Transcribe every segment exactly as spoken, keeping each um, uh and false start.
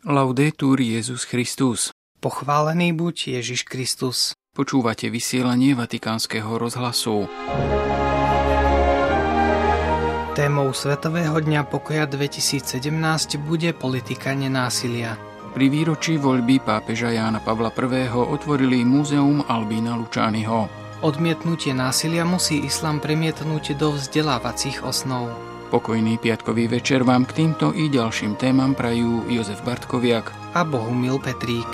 Laudetur Jesus Christus. Pochválený buď Ježiš Kristus. Počúvate vysielanie Vatikánskeho rozhlasu. Témou Svetového dňa pokoja dvetisícsedemnásť bude politika nenásilia. Pri výročí voľby pápeža Jána Pavla prvého. otvorili Múzeum Albína Lučányho. Odmietnutie násilia musí islám premietnúť do vzdelávacích osnov. Pokojný piatkový večer vám k týmto i ďalším témam prajú Jozef Bartkoviak a Bohumil Petrík.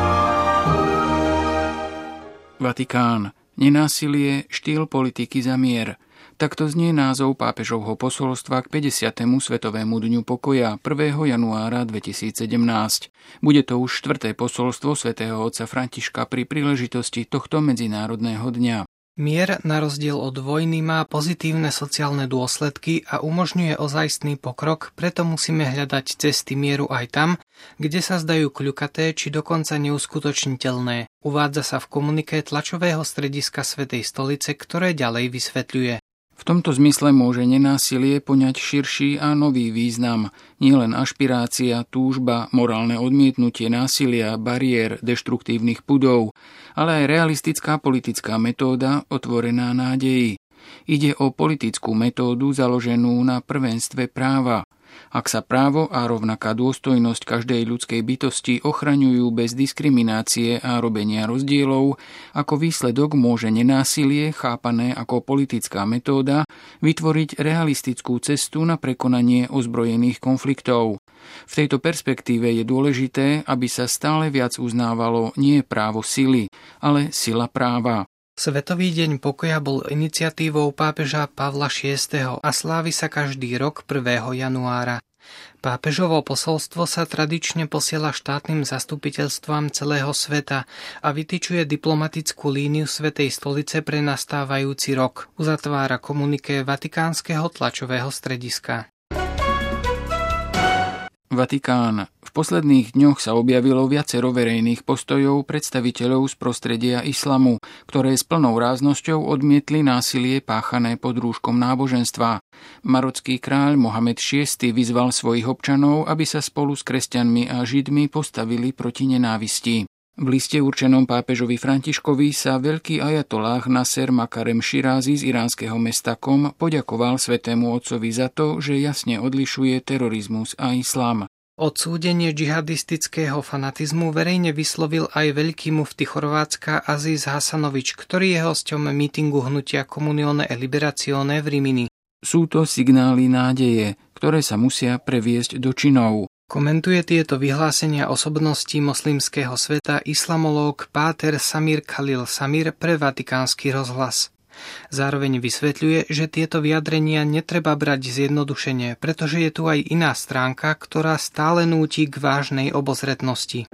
Vatikán. Nenásilie, štýl politiky za mier. Takto znie názov pápežovho posolstva k päťdesiatemu Svetovému dňu pokoja prvého januára dvetisícsedemnásť. Bude to už štvrté posolstvo svätého otca Františka pri príležitosti tohto medzinárodného dňa. Mier na rozdiel od vojny má pozitívne sociálne dôsledky a umožňuje ozajstný pokrok, preto musíme hľadať cesty mieru aj tam, kde sa zdajú kľukaté či dokonca neuskutočniteľné. Uvádza sa v komuniké tlačového strediska Svätej stolice, ktoré ďalej vysvetľuje. V tomto zmysle môže nenásilie poňať širší a nový význam. Nielen ašpirácia, túžba, morálne odmietnutie násilia, bariér, deštruktívnych pudov, ale aj realistická politická metóda otvorená nádeji. Ide o politickú metódu založenú na prvenstve práva. Ak sa právo a rovnaká dôstojnosť každej ľudskej bytosti ochraňujú bez diskriminácie a robenia rozdielov, ako výsledok môže nenásilie, chápané ako politická metóda, vytvoriť realistickú cestu na prekonanie ozbrojených konfliktov. V tejto perspektíve je dôležité, aby sa stále viac uznávalo nie právo sily, ale sila práva. Svetový deň pokoja bol iniciatívou pápeža Pavla šiesteho. a slávi sa každý rok prvého januára. Pápežovo posolstvo sa tradične posiela štátnym zastupiteľstvám celého sveta a vytyčuje diplomatickú líniu Svätej stolice pre nastávajúci rok. Uzatvára komuniké Vatikánskeho tlačového strediska. Vatikán. V posledných dňoch sa objavilo viacero verejných postojov predstaviteľov z prostredia islamu, ktoré s plnou ráznosťou odmietli násilie páchané pod rúškom náboženstva. Marocký kráľ Mohamed šiesty. vyzval svojich občanov, aby sa spolu s kresťanmi a židmi postavili proti nenávisti. V liste určenom pápežovi Františkovi sa veľký ajatolláh Nasser Makarem Širázi z iránskeho mesta Kom poďakoval svätému otcovi za to, že jasne odlišuje terorizmus a islám. Odsúdenie džihadistického fanatizmu verejne vyslovil aj veľký mufti Chorvátska Aziz Hasanovič, ktorý je hosťom mítingu hnutia Comunione e Liberazione v Rimini. Sú to signály nádeje, ktoré sa musia previesť do činov. Komentuje tieto vyhlásenia osobností moslimského sveta islamológ páter Samir Khalil Samir pre Vatikánsky rozhlas. Zároveň vysvetľuje, že tieto vyjadrenia netreba brať zjednodušene, pretože je tu aj iná stránka, ktorá stále núti k vážnej obozretnosti.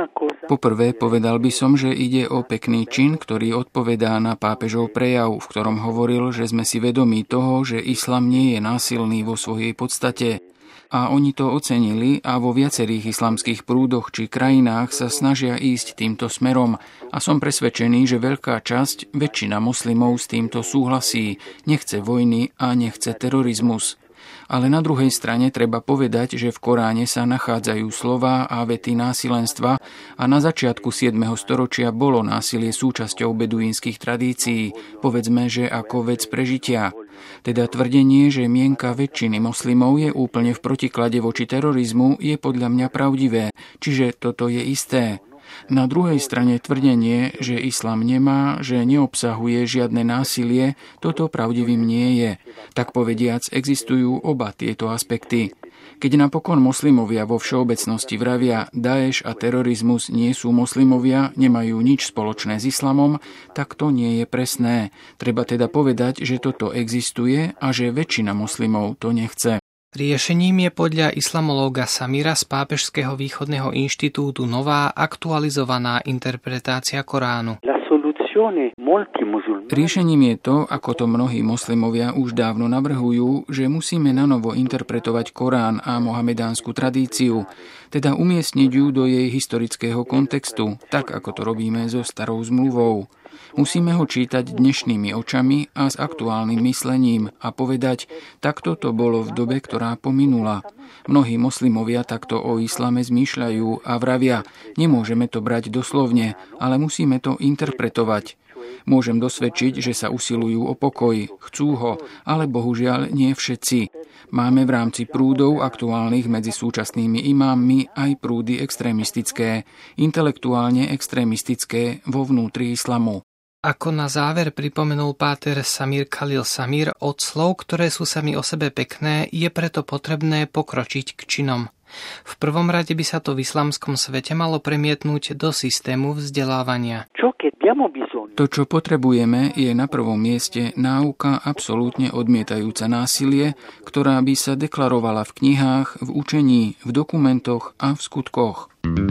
Poprvé povedal by som, že ide o pekný čin, ktorý odpovedá na pápežov prejav, v ktorom hovoril, že sme si vedomí toho, že islam nie je násilný vo svojej podstate. A oni to ocenili a vo viacerých islamských prúdoch či krajinách sa snažia ísť týmto smerom a som presvedčený, že veľká časť, väčšina moslimov s týmto súhlasí, nechce vojny a nechce terorizmus. Ale na druhej strane treba povedať, že v Koráne sa nachádzajú slová a vety násilenstva a na začiatku siedmeho storočia bolo násilie súčasťou beduínskych tradícií, povedzme, že ako vec prežitia. Teda tvrdenie, že mienka väčšiny moslimov je úplne v protiklade voči terorizmu, je podľa mňa pravdivé, čiže toto je isté. Na druhej strane tvrdenie, že islám nemá, že neobsahuje žiadne násilie, toto pravdivým nie je. Tak povediac, existujú oba tieto aspekty. Keď napokon moslimovia vo všeobecnosti vravia, Daeš a terorizmus nie sú moslimovia, nemajú nič spoločné s islamom, tak to nie je presné. Treba teda povedať, že toto existuje a že väčšina moslimov to nechce. Riešením je podľa islamológa Samira z Pápežského východného inštitútu nová, aktualizovaná interpretácia Koránu. Riešením je to, ako to mnohí moslimovia už dávno navrhujú, že musíme nanovo interpretovať Korán a mohamedánsku tradíciu, teda umiestniť ju do jej historického kontextu, tak ako to robíme so starou zmluvou. Musíme ho čítať dnešnými očami a s aktuálnym myslením a povedať, takto to bolo v dobe, ktorá pominula. Mnohí moslimovia takto o islame zmýšľajú a vravia, nemôžeme to brať doslovne, ale musíme to interpretovať. Môžem dosvedčiť, že sa usilujú o pokoj, chcú ho, ale bohužiaľ nie všetci. Máme v rámci prúdov aktuálnych medzi súčasnými imámmi aj prúdy extrémistické, intelektuálne extrémistické vo vnútri islamu. Ako na záver pripomenul páter Samir Khalil Samir, od slov, ktoré sú sami o sebe pekné, je preto potrebné pokročiť k činom. V prvom rade by sa to v islamskom svete malo premietnúť do systému vzdelávania. To, čo potrebujeme, je na prvom mieste náuka absolútne odmietajúca násilie, ktorá by sa deklarovala v knihách, v učení, v dokumentoch a v skutkoch.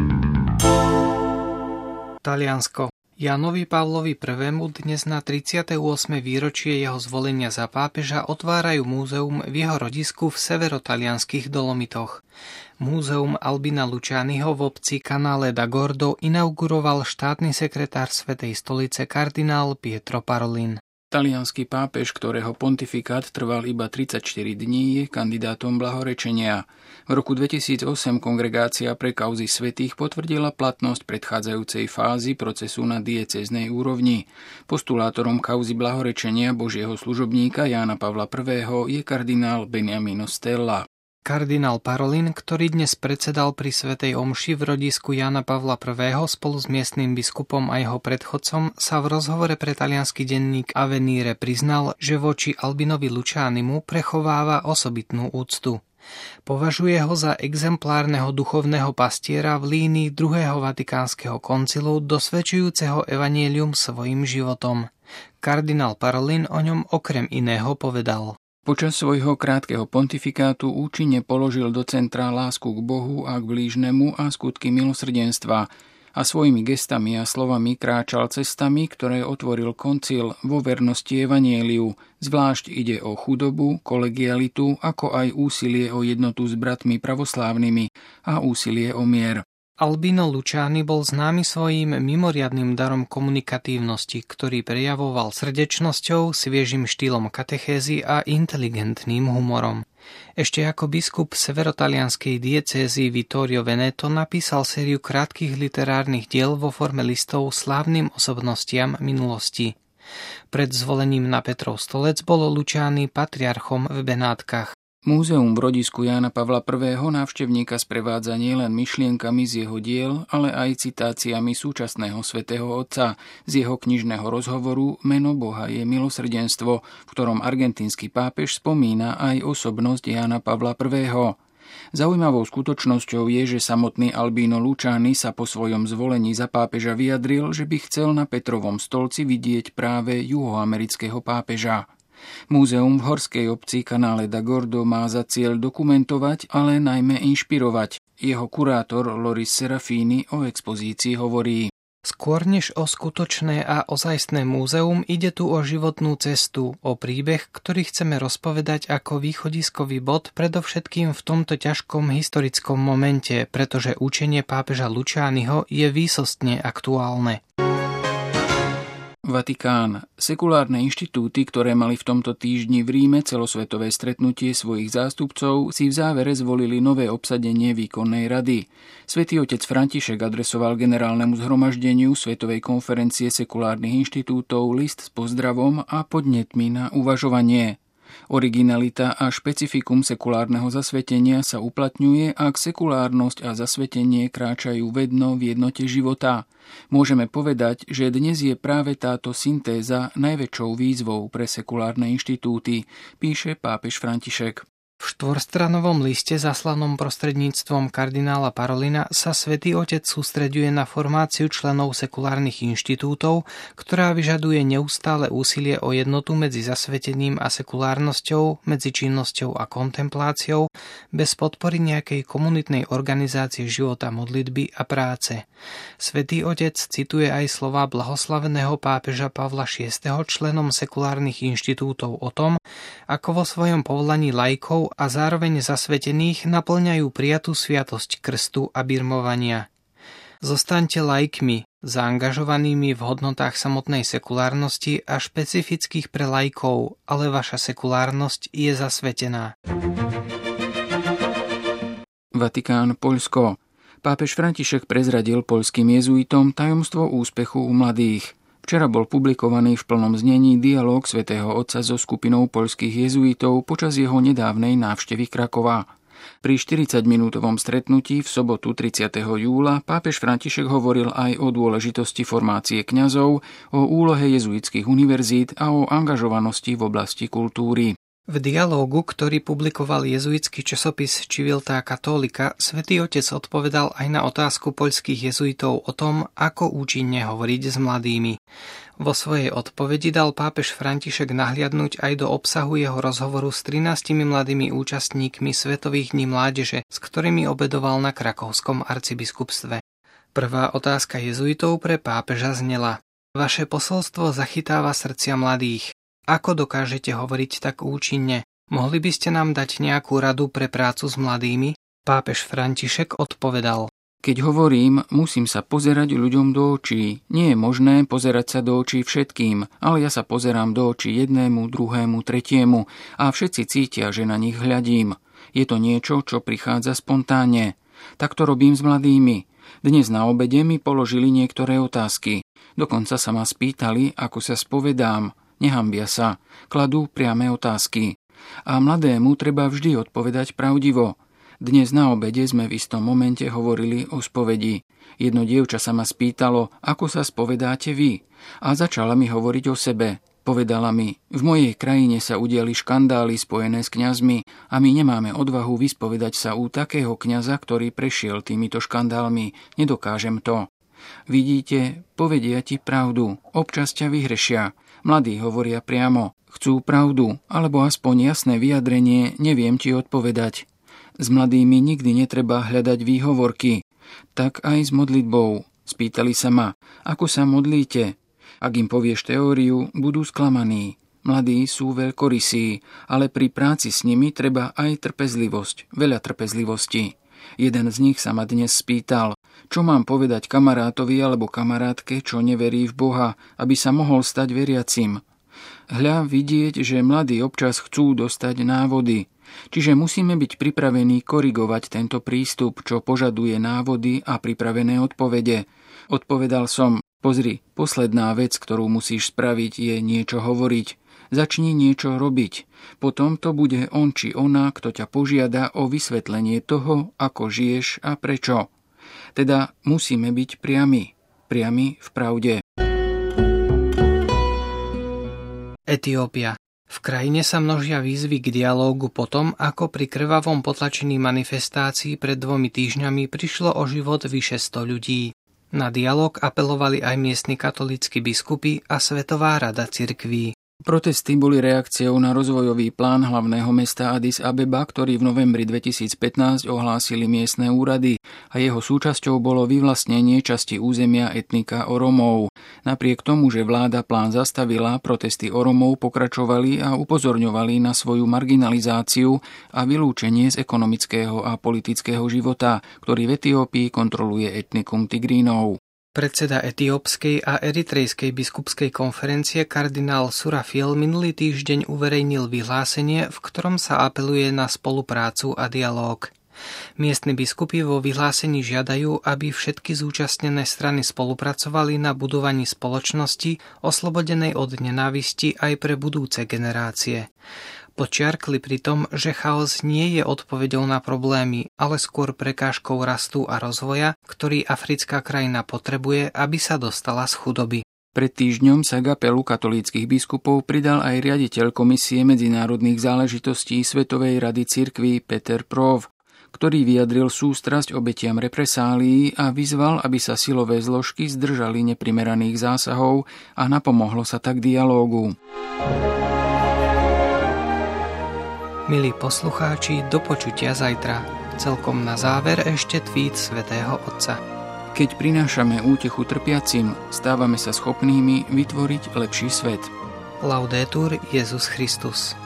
Taliansko. Jánovi Pavlovi I. dnes na tridsiate ôsme výročie jeho zvolenia za pápeža otvárajú múzeum v jeho rodisku v severotalianskych Dolomitoch. Múzeum Albina Lucianiho v obci Canale da Gordo inauguroval štátny sekretár Svätej stolice kardinál Pietro Parolin. Taliansky pápež, ktorého pontifikát trval iba tridsaťštyri dní, je kandidátom blahorečenia. V roku dvetisícosem Kongregácia pre kauzy svätých potvrdila platnosť predchádzajúcej fázy procesu na diecéznej úrovni. Postulátorom kauzy blahorečenia Božieho služobníka Jána Pavla I. je kardinál Beniamino Stella. Kardinál Parolin, ktorý dnes predsedal pri svätej omši v rodisku Jána Pavla I. spolu s miestnym biskupom a jeho predchodcom, sa v rozhovore pre taliansky denník Avvenire priznal, že voči Albinovi Lucianimu prechováva osobitnú úctu. Považuje ho za exemplárneho duchovného pastiera v línii druhého vatikánskeho koncilu, dosvedčujúceho evanjelium svojim životom. Kardinál Parolin o ňom okrem iného povedal: Počas svojho krátkeho pontifikátu účinne položil do centra lásku k Bohu a k blížnemu a skutky milosrdenstva a svojimi gestami a slovami kráčal cestami, ktoré otvoril koncil vo vernosti evanjeliu. Zvlášť ide o chudobu, kolegialitu, ako aj úsilie o jednotu s bratmi pravoslávnymi a úsilie o mier. Albino Luciani bol známy svojím mimoriadnym darom komunikatívnosti, ktorý prejavoval srdečnosťou, sviežým štýlom katechézy a inteligentným humorom. Ešte ako biskup severotalianskej diecézy Vittorio Veneto napísal sériu krátkych literárnych diel vo forme listov slávnym osobnostiam minulosti. Pred zvolením na Petrov stolec bol Luciani patriarchom v Benátkach. Múzeum v rodisku Jána Pavla I. návštevníka sprevádza nielen myšlienkami z jeho diel, ale aj citáciami súčasného svätého Otca z jeho knižného rozhovoru Meno Boha je milosrdenstvo, v ktorom argentínsky pápež spomína aj osobnosť Jána Pavla I. Zaujímavou skutočnosťou je, že samotný Albino Luciani sa po svojom zvolení za pápeža vyjadril, že by chcel na Petrovom stolci vidieť práve juhoamerického pápeža. Múzeum v horskej obci Canale da Gordo má za cieľ dokumentovať, ale najmä inšpirovať. Jeho kurátor Loris Serafini o expozícii hovorí: Skôr než o skutočné a ozajstné múzeum, ide tu o životnú cestu, o príbeh, ktorý chceme rozpovedať ako východiskový bod predovšetkým v tomto ťažkom historickom momente, pretože učenie pápeža Lucianiho je výsostne aktuálne. Vatikán. Sekulárne inštitúty, ktoré mali v tomto týždni v Ríme celosvetové stretnutie svojich zástupcov, si v závere zvolili nové obsadenie výkonnej rady. Svätý otec František adresoval generálnemu zhromaždeniu Svetovej konferencie sekulárnych inštitútov list s pozdravom a podnetmi na uvažovanie. Originalita a špecifikum sekulárneho zasvetenia sa uplatňuje, ak sekulárnosť a zasvetenie kráčajú vedno v jednote života. Môžeme povedať, že dnes je práve táto syntéza najväčšou výzvou pre sekulárne inštitúty, píše pápež František. V štvorstranovom liste zaslanom prostredníctvom kardinála Parolina sa Svätý Otec sústreďuje na formáciu členov sekulárnych inštitútov, ktorá vyžaduje neustále úsilie o jednotu medzi zasvetením a sekulárnosťou, medzi činnosťou a kontempláciou, bez podpory nejakej komunitnej organizácie života, modlitby a práce. Svätý Otec cituje aj slová blahoslaveného pápeža Pavla šiesteho členom sekulárnych inštitútov o tom, ako vo svojom povolaní laikov a zároveň zasvetených naplňajú prijatú sviatosť krstu a birmovania. Zostaňte laikmi, zaangažovanými v hodnotách samotnej sekulárnosti a špecifických pre laikov, ale vaša sekulárnosť je zasvetená. Vatikán, Poľsko. Pápež František prezradil poľským jezuitom tajomstvo úspechu u mladých. Včera bol publikovaný v plnom znení dialóg svätého Otca so skupinou poľských jezuitov počas jeho nedávnej návštevy Krakova. Pri štyridsaťminútovom stretnutí v sobotu tridsiateho júla pápež František hovoril aj o dôležitosti formácie kňazov, o úlohe jezuitských univerzít a o angažovanosti v oblasti kultúry. V dialógu, ktorý publikoval jezuitský časopis Civiltà Cattolica, Svätý Otec odpovedal aj na otázku poľských jezuitov o tom, ako účinne hovoriť s mladými. Vo svojej odpovedi dal pápež František nahliadnúť aj do obsahu jeho rozhovoru s trinástimi mladými účastníkmi Svetových dní mládeže, s ktorými obedoval na krakovskom arcibiskupstve. Prvá otázka jezuitov pre pápeža znela: Vaše posolstvo zachytáva srdcia mladých. Ako dokážete hovoriť tak účinne? Mohli by ste nám dať nejakú radu pre prácu s mladými? Pápež František odpovedal: Keď hovorím, musím sa pozerať ľuďom do očí. Nie je možné pozerať sa do očí všetkým, ale ja sa pozerám do očí jednému, druhému, tretiemu a všetci cítia, že na nich hľadím. Je to niečo, čo prichádza spontánne. Tak to robím s mladými. Dnes na obede mi položili niektoré otázky. Dokonca sa ma spýtali, ako sa spovedám. Nehambia sa, kladú priame otázky. A mladému treba vždy odpovedať pravdivo. Dnes na obede sme v istom momente hovorili o spovedi. Jedno dievča sa ma spýtalo, ako sa spovedáte vy. A začala mi hovoriť o sebe. Povedala mi, v mojej krajine sa udiali škandály spojené s kňazmi a my nemáme odvahu vyspovedať sa u takého kňaza, ktorý prešiel týmito škandálmi. Nedokážem to. Vidíte, povedia ti pravdu, občas ťa vyhrešia. Mladí hovoria priamo, chcú pravdu, alebo aspoň jasné vyjadrenie, neviem ti odpovedať. S mladými nikdy netreba hľadať výhovorky. Tak aj s modlitbou. Spýtali sa ma, ako sa modlíte? Ak im povieš teóriu, budú sklamaní. Mladí sú veľkorysí, ale pri práci s nimi treba aj trpezlivosť, veľa trpezlivosti. Jeden z nich sa ma dnes spýtal, čo mám povedať kamarátovi alebo kamarátke, čo neverí v Boha, aby sa mohol stať veriacim. Hľa vidieť, že mladí občas chcú dostať návody. Čiže musíme byť pripravení korigovať tento prístup, čo požaduje návody a pripravené odpovede. Odpovedal som, pozri, posledná vec, ktorú musíš spraviť, je niečo hovoriť. Začni niečo robiť. Potom to bude on či ona, kto ťa požiada o vysvetlenie toho, ako žiješ a prečo. Teda musíme byť priami. Priami v pravde. Etiópia. V krajine sa množia výzvy k dialógu potom, ako pri krvavom potlačení manifestácií pred dvomi týždňami prišlo o život vyše sto ľudí. Na dialóg apelovali aj miestni katolícki biskupy a Svetová rada cirkví. Protesty boli reakciou na rozvojový plán hlavného mesta Addis Abeba, ktorý v novembri dvetisícpätnásť ohlásili miestne úrady a jeho súčasťou bolo vyvlastnenie časti územia etnika Oromov. Napriek tomu, že vláda plán zastavila, protesty Oromov pokračovali a upozorňovali na svoju marginalizáciu a vylúčenie z ekonomického a politického života, ktorý v Etiópii kontroluje etnikum Tigrínov. Predseda etiópskej a eritrejskej biskupskej konferencie kardinál Surafil minulý týždeň uverejnil vyhlásenie, v ktorom sa apeluje na spoluprácu a dialóg. Miestni biskupy vo vyhlásení žiadajú, aby všetky zúčastnené strany spolupracovali na budovaní spoločnosti oslobodenej od nenávisti aj pre budúce generácie. Podčiarkli pritom, že chaos nie je odpoveďou na problémy, ale skôr prekážkou rastu a rozvoja, ktorý africká krajina potrebuje, aby sa dostala z chudoby. Pred týždňom sa k apelu katolíckych biskupov pridal aj riaditeľ Komisie medzinárodných záležitostí Svetovej rady cirkví Peter Prov, ktorý vyjadril sústrasť obetiam represálií a vyzval, aby sa silové zložky zdržali neprimeraných zásahov a napomohlo sa tak dialógu. Milí poslucháči, do počutia zajtra. Celkom na záver ešte tweet svätého Otca. Keď prinášame útechu trpiacim, stávame sa schopnými vytvoriť lepší svet. Laudetur Jesus Christus.